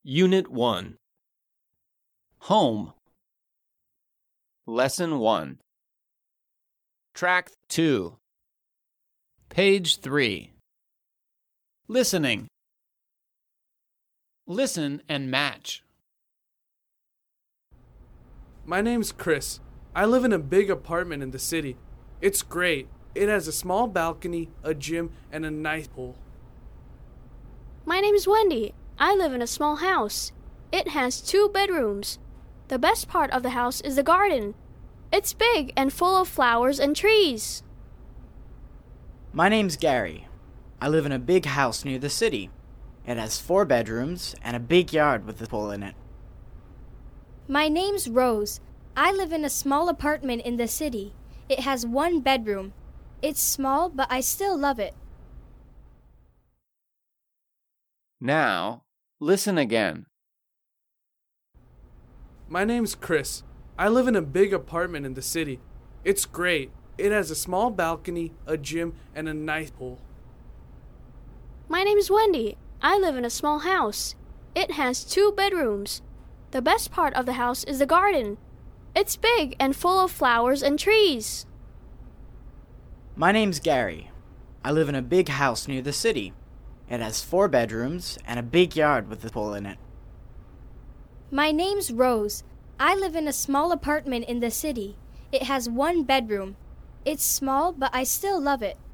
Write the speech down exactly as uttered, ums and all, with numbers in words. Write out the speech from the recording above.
Unit one. Home. Lesson one. Track two. Page three. Listening. Listen and match. My name's Chris. I live in a big apartment in the city. It's great. It has a small balcony, a gym, and a nice pool. My name's Wendy. I live in a small house. It has two bedrooms. The best part of the house is the garden. It's big and full of flowers and trees. My name's Gary. I live in a big house near the city. It has four bedrooms and a big yard with a pool in it. My name's Rose. I live in a small apartment in the city. It has one bedroom. It's small, but I still love it. Now, listen again. My name's Chris. I live in a big apartment in the city. It's great. It has a small balcony, a gym, and a nice pool. My name's Wendy. I live in a small house. It has two bedrooms. The best part of the house is the garden. It's big and full of flowers and trees. My name's Gary. I live in a big house near the city. It has four bedrooms and a big yard with a pool in it. My name's Rose. I live in a small apartment in the city. It has one bedroom. It's small, but I still love it.